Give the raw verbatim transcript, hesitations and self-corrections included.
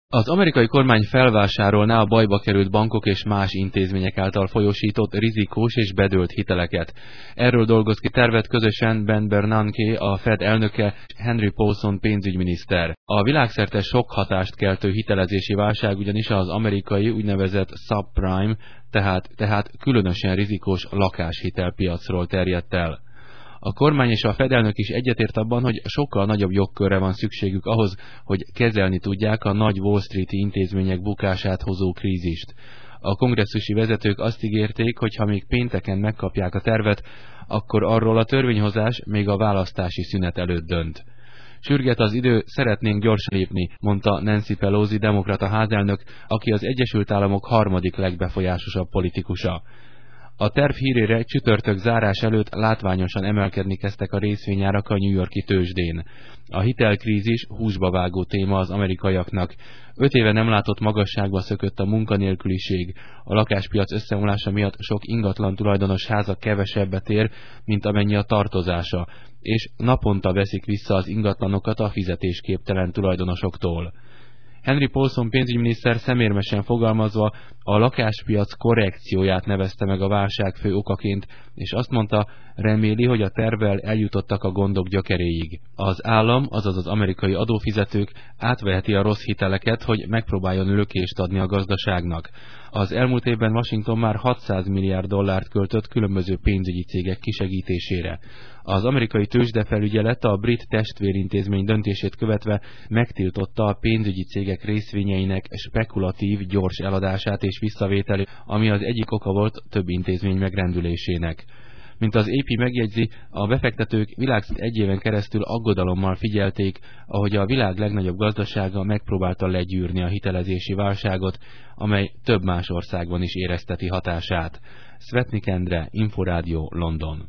Az amerikai kormány felvásárolná a bajba került bankok és más intézmények által folyósított rizikós és bedőlt hiteleket. Erről dolgoz ki tervet közösen Ben Bernanke, a Fed elnöke, Henry Paulson pénzügyminiszter. A világszerte sok hatást keltő hitelezési válság ugyanis az amerikai úgynevezett subprime, tehát, tehát különösen rizikós lakáshitelpiacról terjedt el. A kormány és a Fed elnök is egyetért abban, hogy sokkal nagyobb jogkörre van szükségük ahhoz, hogy kezelni tudják a nagy Wall Street-i intézmények bukását hozó krízist. A kongresszusi vezetők azt ígérték, hogy ha még pénteken megkapják a tervet, akkor arról a törvényhozás még a választási szünet előtt dönt. Sürget az idő, szeretnénk gyorsan lépni, mondta Nancy Pelosi demokrata házelnök, aki az Egyesült Államok harmadik legbefolyásosabb politikusa. A terv hírére csütörtök zárás előtt látványosan emelkedni kezdtek a részvényárak a New York-i tőzsdén. A hitelkrízis húsba vágó téma az amerikaiaknak. Öt éve nem látott magasságba szökött a munkanélküliség. A lakáspiac összeomlása miatt sok ingatlan tulajdonos háza kevesebbet ér, mint amennyi a tartozása, és naponta veszik vissza az ingatlanokat a fizetésképtelen tulajdonosoktól. Henry Paulson pénzügyminiszter szemérmesen fogalmazva a lakáspiac korrekcióját nevezte meg a válság fő okaként, és azt mondta, reméli, hogy a tervvel eljutottak a gondok gyökeréig. Az állam, azaz az amerikai adófizetők átveheti a rossz hiteleket, hogy megpróbáljon lökést adni a gazdaságnak. Az elmúlt évben Washington már hatszáz milliárd dollárt költött különböző pénzügyi cégek kisegítésére. Az amerikai tőzsdefelügyelet a brit testvérintézmény döntését követve megtiltotta a pénzügyi cégek részvényeinek spekulatív, gyors eladását és visszavételét, ami az egyik oka volt több intézmény megrendülésének. Mint az á pé megjegyzi, a befektetők világszerte egy éven keresztül aggodalommal figyelték, ahogy a világ legnagyobb gazdasága megpróbálta legyűrni a hitelezési válságot, amely több más országban is érezteti hatását. Svetnik Endre, Inforádió, London.